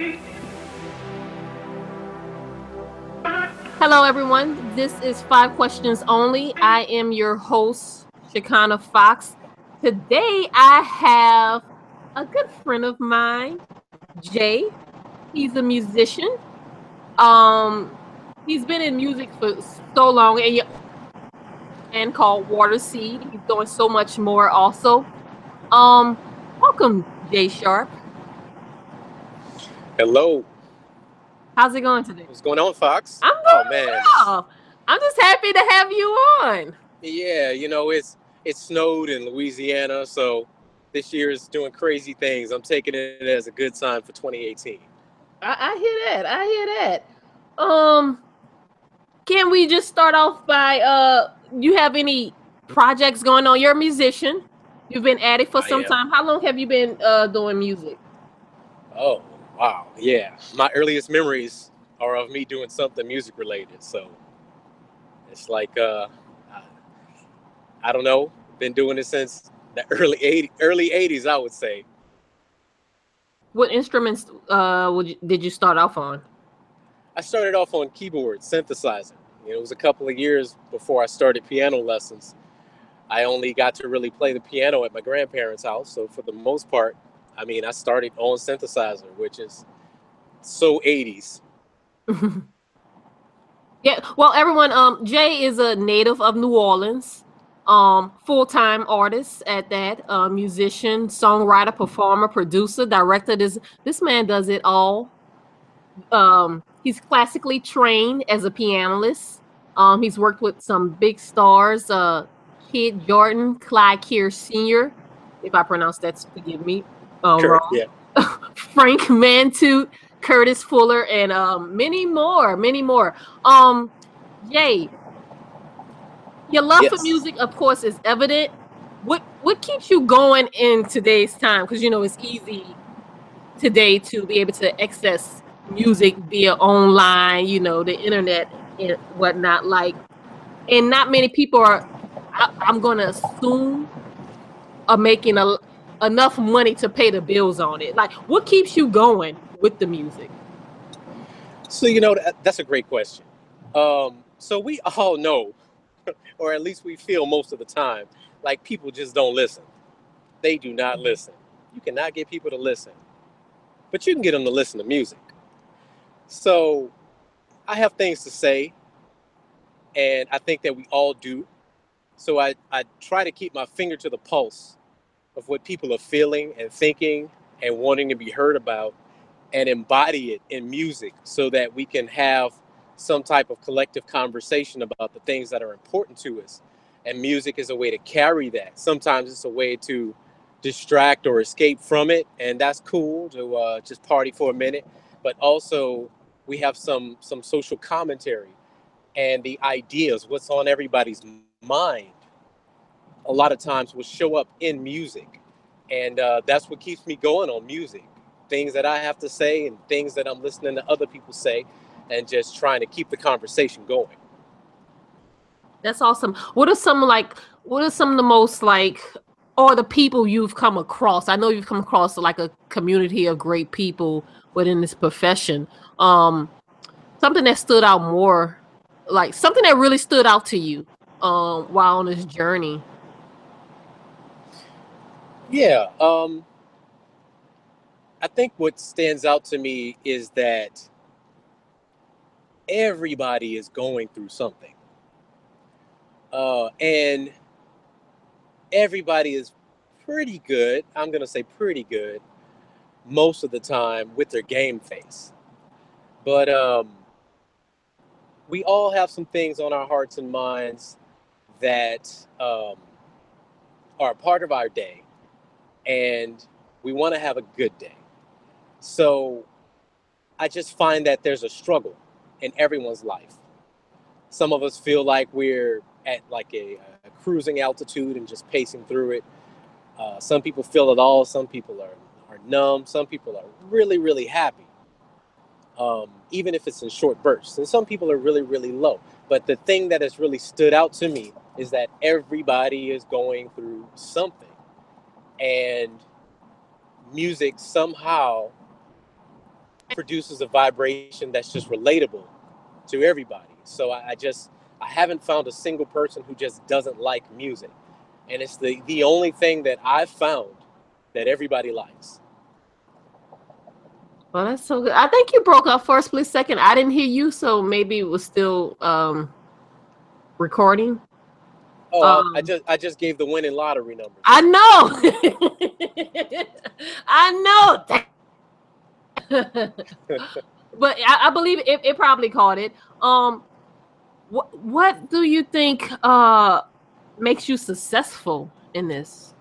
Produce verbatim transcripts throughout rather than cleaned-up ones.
Hello, everyone. This is Five Questions Only. I am your host, Shakana Fox. Today, I have a good friend of mine, Jay. He's a musician. Um, he's been in music for so long, and y- and called Water Seed. He's doing so much more, also. Um, welcome, Jay Sharp. Hello. How's it going today? What's going on, Fox? I'm Oh doing man, it's, well. I'm just happy to have you on. yeah, you know it's it snowed in Louisiana, so this year is doing crazy things. I'm taking it as a good sign for twenty eighteen. I, I hear that. I hear that. Um, can we just start off by uh, you have any projects going on? You're a musician. You've been at it for I some am. time. How long have you been uh doing music? Oh wow, yeah. My earliest memories are of me doing something music related. So it's like uh, I, I don't know. Been doing it since the early eighty early eighties, I would say. What instruments uh would you, did you start off on? I started off on keyboard synthesizer. You know, it was a couple of years before I started piano lessons. I only got to really play the piano at my grandparents' house. So for the most part, I mean, I started on synthesizer, which is so eighties. Yeah, well, everyone, um, Jay is a native of New Orleans, um, full-time artist at that, uh, musician, songwriter, performer, producer, director. This this man does it all. Um, he's classically trained as a pianist. Um, he's worked with some big stars, uh, Kid Jordan, Clyde Kear Senior, if I pronounce that, forgive me, um, Correct. wrong. Yeah. Frank Mantute, Curtis Fuller, and um, many more, many more. Um, Jay, your love for Yes. music, of course, is evident. What what keeps you going in today's time? Because you know it's easy today to be able to access music via online, you know, the internet and whatnot. Like, and not many people are. I, I'm gonna assume are making a, enough money to pay the bills on it. Like, what keeps you going with the music? So, you know, that, that's a great question. Um, so we all know, or at least we feel most of the time, like people just don't listen. They do not listen. You cannot get people to listen, but you can get them to listen to music. So I have things to say, and I think that we all do. So I, I try to keep my finger to the pulse of what people are feeling and thinking and wanting to be heard about and embody it in music so that we can have some type of collective conversation about the things that are important to us. And music is a way to carry that. Sometimes it's a way to distract or escape from it, and that's cool to uh, just party for a minute. But also, we have some some social commentary and the ideas, what's on everybody's mind a lot of times will show up in music. And uh, that's what keeps me going on music. Things that I have to say and things that I'm listening to other people say and just trying to keep the conversation going. That's awesome. What are some like what are some of the most like or the people you've come across? I know you've come across like a community of great people within this profession. Um something that stood out more like something that really stood out to you um while on this journey. Yeah, um, I think what stands out to me is that everybody is going through something. Uh, and everybody is pretty good, I'm going to say pretty good, most of the time with their game face. But um, we all have some things on our hearts and minds that um, are a part of our day, and we want to have a good day. So I just find that there's a struggle in everyone's life. Some of us feel like we're at like a, a cruising altitude and just pacing through it. Uh, some people feel it all. Some people are, are numb. Some people are really, really happy, um, even if it's in short bursts. And some people are really, really low. But the thing that has really stood out to me is that everybody is going through something. And music somehow produces a vibration that's just relatable to everybody. So I, I just I haven't found a single person who just doesn't like music, and it's the the only thing that I've found that everybody likes. Well, that's so good. I think you broke up for a split second. I didn't hear you, so maybe it was still um, recording. Oh, Um, I, I just I just gave the winning lottery number. I know. I know. But I, I believe it, it probably caught it. Um, what what do you think uh makes you successful in this?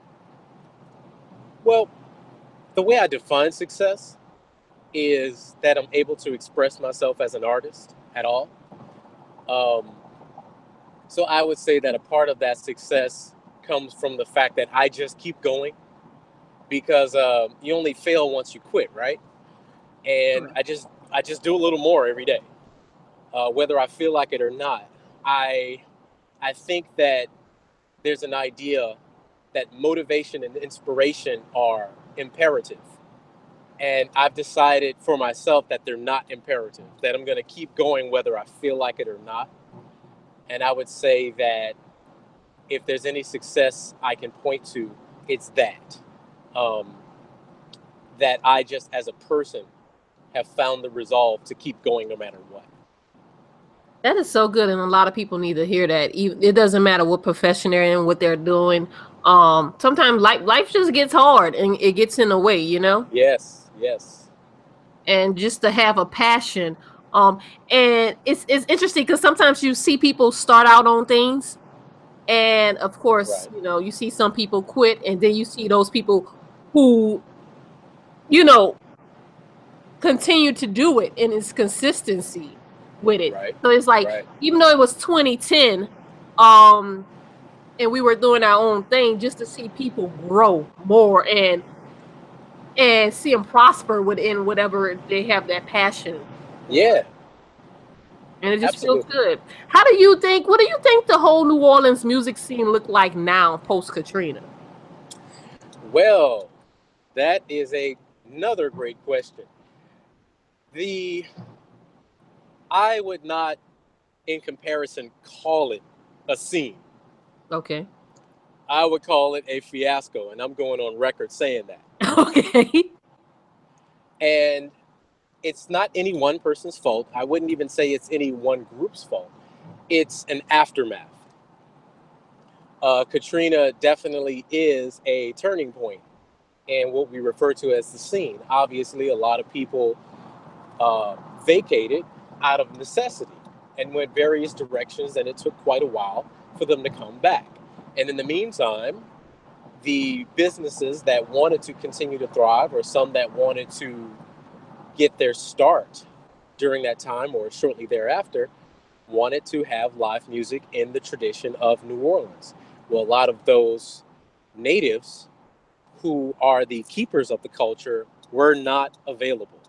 Well, the way I define success is that I'm able to express myself as an artist at all. Um, so I would say that a part of that success comes from the fact that I just keep going because uh, you only fail once you quit, right? And I just I just do a little more every day, uh, whether I feel like it or not. I I think that there's an idea that motivation and inspiration are imperative. And I've decided for myself that they're not imperative, that I'm going to keep going whether I feel like it or not. And I would say that if there's any success I can point to, it's that. Um, that I just, as a person, have found the resolve to keep going no matter what. That is so good, and a lot of people need to hear that. Even it doesn't matter what profession they're in, what they're doing. Um, sometimes life life just gets hard, and it gets in the way, you know. Yes, yes. And just to have a passion, um, and it's it's interesting because sometimes you see people start out on things, and of course, Right. you know, you see some people quit, and then you see those people who, you know, continue to do it, and it's consistency with it. Right. So it's like, Right. even though it was twenty ten, um, and we were doing our own thing, just to see people grow more and and see them prosper within whatever they have that passion. Yeah. And it just Absolutely. feels good. How do you think, what do you think the whole New Orleans music scene look like now post Katrina? Well, that is a, another great question. The I would not, in comparison, call it a scene. Okay. I would call it a fiasco, and I'm going on record saying that. Okay. And it's not any one person's fault. I wouldn't even say it's any one group's fault. It's an aftermath. Uh, Katrina definitely is a turning point in what we refer to as the scene. Obviously, a lot of people uh, vacated out of necessity and went various directions, and it took quite a while for them to come back. And in the meantime, the businesses that wanted to continue to thrive, or some that wanted to get their start during that time or shortly thereafter, wanted to have live music in the tradition of New Orleans. Well, a lot of those natives who are the keepers of the culture were not available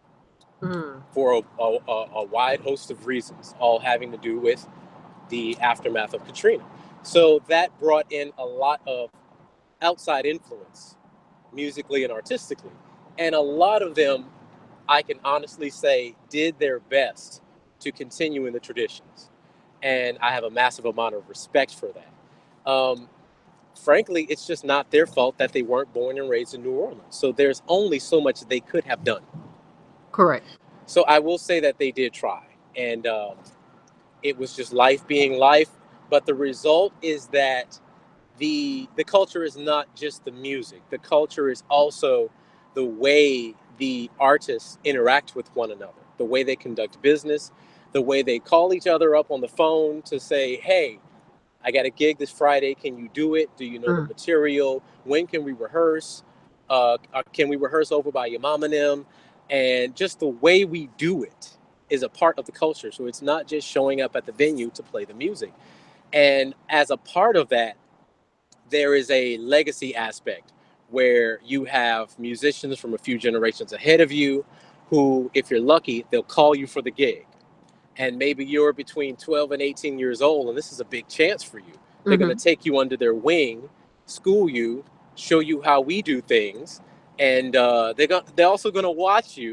Mm. for a, a, a wide host of reasons, all having to do with the aftermath of Katrina. So that brought in a lot of outside influence, musically and artistically. And a lot of them, I can honestly say, did their best to continue in the traditions. And I have a massive amount of respect for that. Um, frankly, it's just not their fault that they weren't born and raised in New Orleans. So there's only so much they could have done. Correct. So I will say that they did try. And um, it was just life being life. But the result is that the the culture is not just the music. The culture is also the way the artists interact with one another, the way they conduct business, the way they call each other up on the phone to say, hey, I got a gig this Friday. Can you do it? Do you know the Mm. material? When can we rehearse? Uh, uh, can we rehearse over by your mom and them? And just the way we do it is a part of the culture. So it's not just showing up at the venue to play the music. And as a part of that, there is a legacy aspect where you have musicians from a few generations ahead of you who, if you're lucky, they'll call you for the gig. And maybe you're between twelve and eighteen years old, and this is a big chance for you. They're Mhm. going to take you under their wing, school you, show you how we do things, and uh, they're, go- they're also going to watch you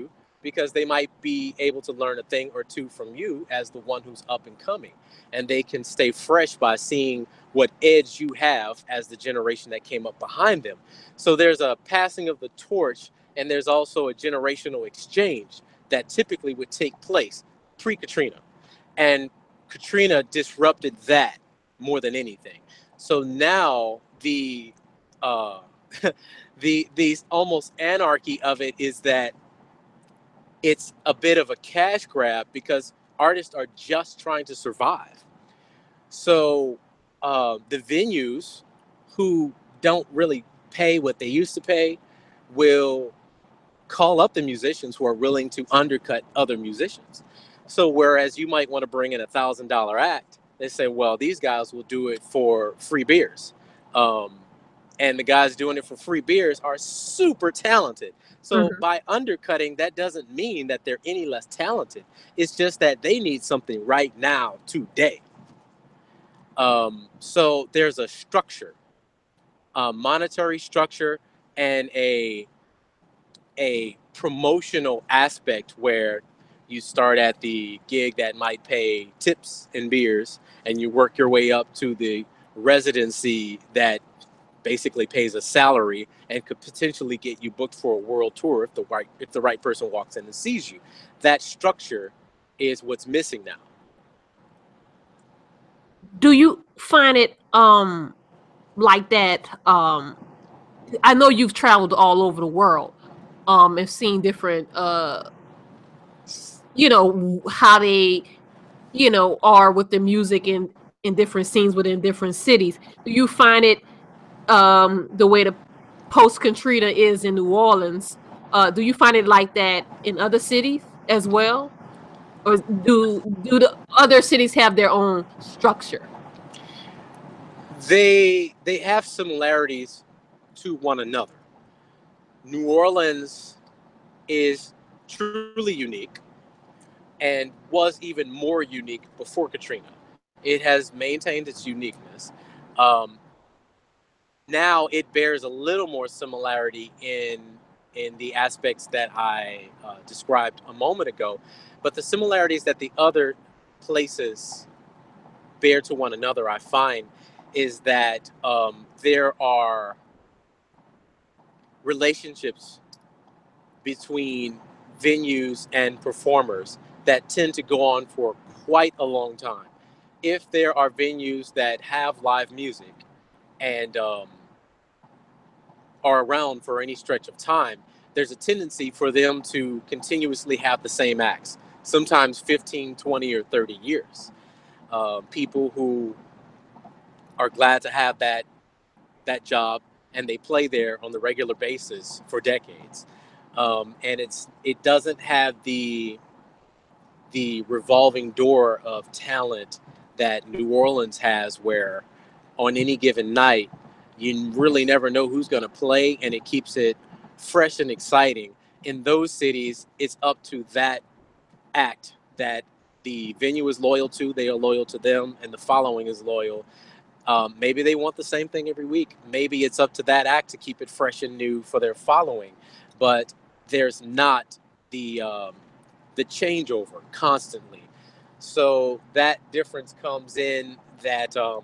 because they might be able to learn a thing or two from you as the one who's up and coming. And they can stay fresh by seeing what edge you have as the generation that came up behind them. So there's a passing of the torch, and there's also a generational exchange that typically would take place pre-Katrina. And Katrina disrupted that more than anything. So now the uh, the the almost anarchy of it is that it's a bit of a cash grab because artists are just trying to survive. So uh, the venues who don't really pay what they used to pay will call up the musicians who are willing to undercut other musicians. So whereas you might want to bring in a thousand dollar act, they say, well, these guys will do it for free beers. Um, and the guys doing it for free beers are super talented. So Mhm. by undercutting, that doesn't mean that they're any less talented. It's just that they need something right now, today. Um, so there's a structure, a monetary structure, and a a promotional aspect where you start at the gig that might pay tips and beers, and you work your way up to the residency that basically pays a salary and could potentially get you booked for a world tour if the right if the right person walks in and sees you. That structure is what's missing now. Do you find it um like that? Um, I know you've traveled all over the world, um, and seen different, uh, s- you know, how they, you know, are with the music in in different scenes within different cities. Do you find it um the way the post Katrina is in New Orleans? Uh, do you find it like that in other cities as well, or do do the other cities have their own structure? They they have similarities to one another. New Orleans is truly unique and was even more unique before Katrina. It has maintained its uniqueness. Um, Now it bears a little more similarity in in the aspects that I uh, described a moment ago, but the similarities that the other places bear to one another, I find, is that um, there are relationships between venues and performers that tend to go on for quite a long time. If there are venues that have live music and um, are around for any stretch of time, there's a tendency for them to continuously have the same acts, sometimes fifteen, twenty, or thirty years. Uh, people who are glad to have that that job and they play there on the regular basis for decades. Um, and it's it doesn't have the the revolving door of talent that New Orleans has, where on any given night, you really never know who's going to play, and it keeps it fresh and exciting. In those cities, it's up to that act that the venue is loyal to, they are loyal to them, and the following is loyal. Um, maybe they want the same thing every week. Maybe it's up to that act to keep it fresh and new for their following. But there's not the um, the changeover constantly. So that difference comes in that um,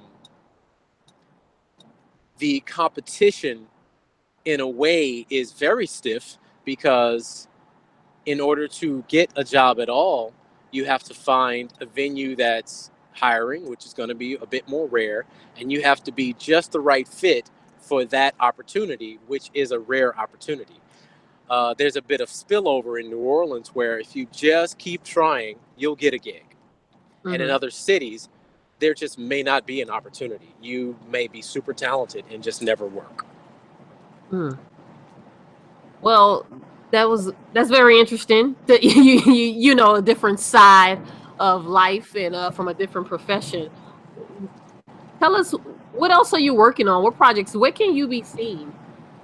the competition, in a way, is very stiff because in order to get a job at all, you have to find a venue that's hiring, which is going to be a bit more rare, and you have to be just the right fit for that opportunity, which is a rare opportunity. Uh, there's a bit of spillover in New Orleans where if you just keep trying, you'll get a gig. And in Hmm. other cities, there just may not be an opportunity. You may be super talented and just never work. Mm. Well, that was that's very interesting. That you you you know a different side of life and uh from a different profession. Tell us, what else are you working on? What projects? Where can you be seen?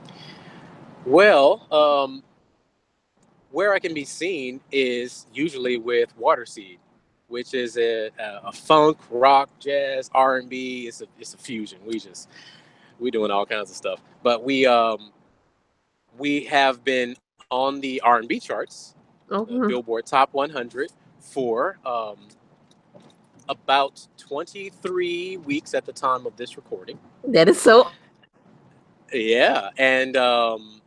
Well, um, where I can be seen is usually with Waterseed, which is a, a, a funk, rock, jazz, R and B. It's a it's a fusion. We just we doing all kinds of stuff. But we um we have been on the R and B charts. Okay. the Billboard Top one hundred for um, about twenty-three weeks at the time of this recording. That is so. Yeah, and um,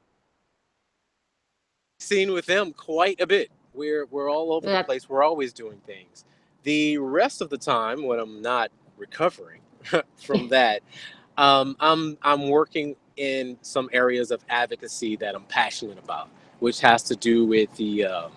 seen with them quite a bit. We're we're all over the place. We're always doing things. The rest of the time, when I'm not recovering from that, um, I'm I'm working in some areas of advocacy that I'm passionate about, which has to do with the um,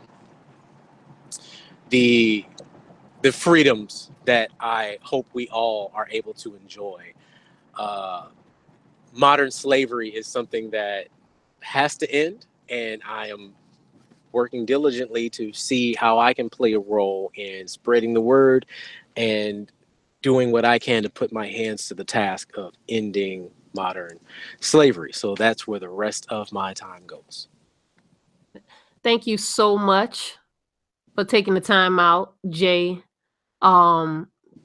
the the freedoms that I hope we all are able to enjoy. Uh, modern slavery is something that has to end, and I am working diligently to see how I can play a role in spreading the word and doing what I can to put my hands to the task of ending modern slavery. So that's where the rest of my time goes. Thank you so much for taking the time out, Jay. Um,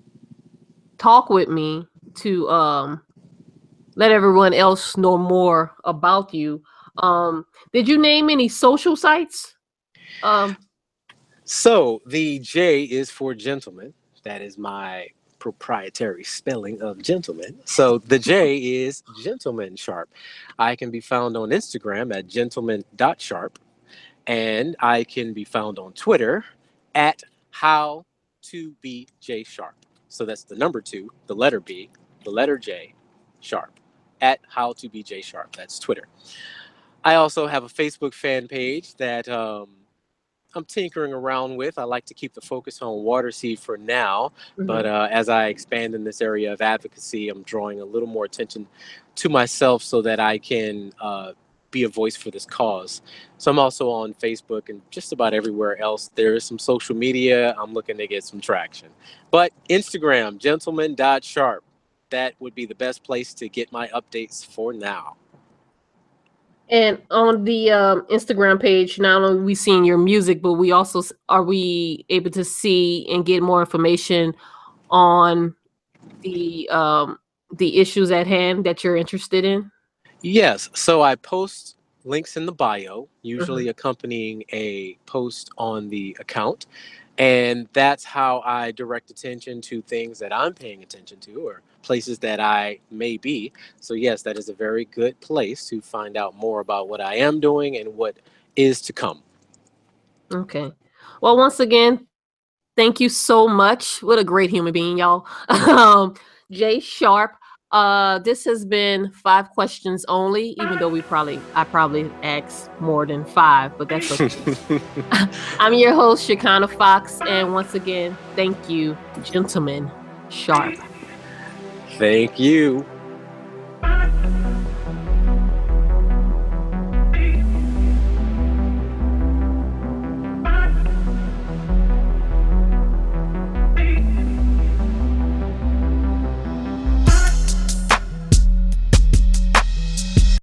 talk with me to um let everyone else know more about you. Um, did you name any social sites? Um, so the J is for gentleman. That is my proprietary spelling of gentleman. So the J is Gentleman Sharp. I can be found on Instagram at gentleman dot sharp, and I can be found on Twitter at how to be J Sharp. So that's the number two, the letter B, the letter J, Sharp, at how to be J Sharp. That's Twitter. I also have a Facebook fan page that um, I'm tinkering around with. I like to keep the focus on water seed for now, mm-hmm. but uh, as I expand in this area of advocacy, I'm drawing a little more attention to myself so that I can uh, be a voice for this cause. So I'm also on Facebook and just about everywhere else. There is some social media. I'm looking to get some traction. But Instagram, gentleman dot sharp, that would be the best place to get my updates for now. And on the um, Instagram page, not only are we seeing your music, but we also are we able to see and get more information on the um, the issues at hand that you're interested in? Yes. So I post links in the bio, usually mm-hmm. accompanying a post on the account. And that's how I direct attention to things that I'm paying attention to or places that I may be. So yes, that is a very good place to find out more about what I am doing and what is to come. Okay. Well, once again, thank you so much. What a great human being, y'all. um, Jay Sharp. Uh, this has been Five Questions Only, even though we probably, I probably asked more than five, but that's okay. I'm your host, Shekinah Fox, and once again, thank you, Gentleman Sharp. Thank you.